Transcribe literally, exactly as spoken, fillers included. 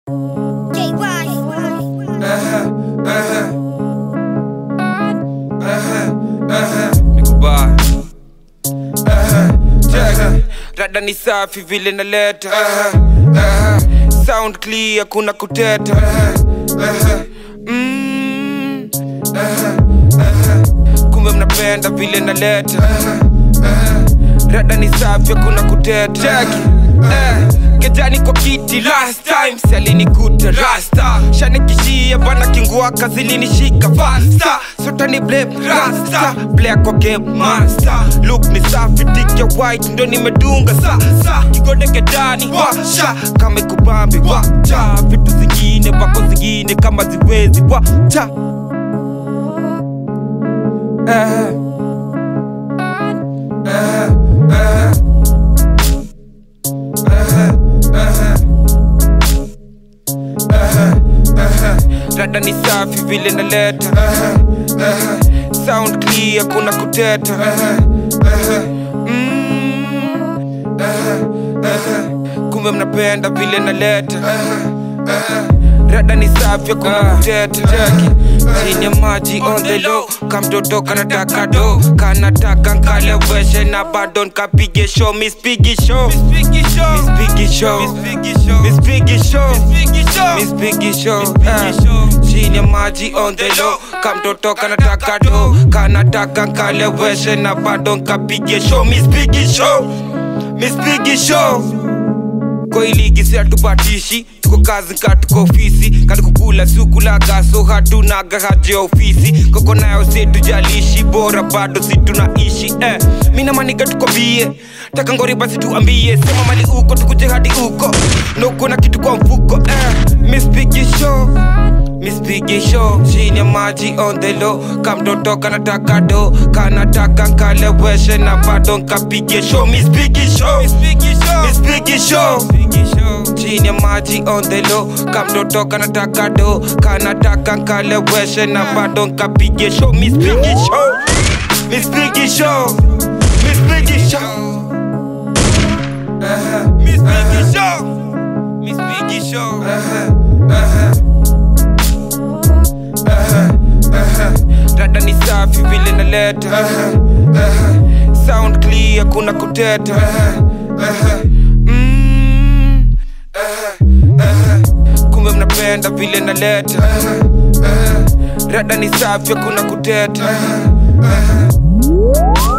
Rada ni safi vile naleta sound clear kuna kuteta mm. Kumbe mnapenda vile naleta Rada ni safi kuna kuteta check Kejani kwa kiti last time Sali kuta rasta Shane kishia bana kingua kazili nishika fasta Sota ni blame rasta Black kwa game master Look ni safi tiki ya white ndo ni medunga sa sa Kigode kedani washa Kame kubambi wacha Vitu zingine wako zingine kama ziwezi wacha Eh Eh Eh Rada ni safi vile naleta sound clear kuna kuteta mm. Kumbe mnapenda vile naleta Rada ni safi kuna kuteta chini ya maji on the low Kamtoto kanataka do Kanataka nkaleweshe na bado nkapige show Miss Piggy Show Miss Piggy Show Miss Piggy Show Miss Piggy Show Miss Piggy Show chini ya maji on the low Kamtoto kanataka do Kanataka nkaleweshe na bado nkapige show Miss Piggy Show Miss Piggy Show Kwa iligi si hatupatishi Tuko kazi ka tuko ofisi Kati kukula sukula gaso hatunaga haje ofisi Koko nayo si tujalishi Bora bado si tunaishi eh. Mina maniga tuko bie Taka ngori basi tuambie Sema mali uko tukuje hadi uko Noko na kitu kwa mfuko eh. Miss Piggy Show Miss Piggy Show chini ya maji on the low Kamtoto kanataka do Kanataka nkaleweshe na bado nkapige show Miss Piggy Show Miss Piggy Show Miss Piggy Show chini ya maji on the low Kamtoto kanataka do Kanataka nkaleweshe na bado nkapige show Miss Piggy Show Miss Piggy Show Miss Piggy Show Miss Piggy Show Miss Piggy Show Rada ni safi vile naleta sound clear kuna kuteta mm. Kumbe mnapenda vile naleta Rada ni safi kuna kuteta